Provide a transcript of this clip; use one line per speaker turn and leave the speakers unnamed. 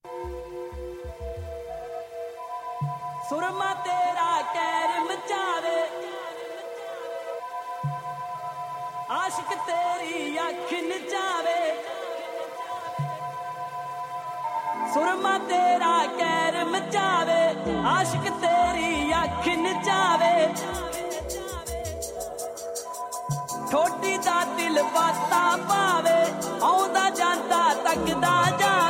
ਸੁਰਮਾ ਤੇਰਾ ਕਹਿਰ ਮਚਾਵੇ ਆਸ਼ਿਕ ਤੇਰੀ ਅੱਖ ਨਚਾਵੇ ਸੁਰਮਾ ਤੇਰਾ ਕਹਿਰ ਮਚਾਵੇ ਆਸ਼ਿਕ ਤੇਰੀ ਅੱਖ ਨਚਾਵੇ ਠੋਡੀ ਦਾ ਦਿਲ ਬਾਤਾਂ ਪਾਵੇ ਆਉਂਦਾ ਜਾਂਦਾ ਤੱਕਦਾ ਜਾ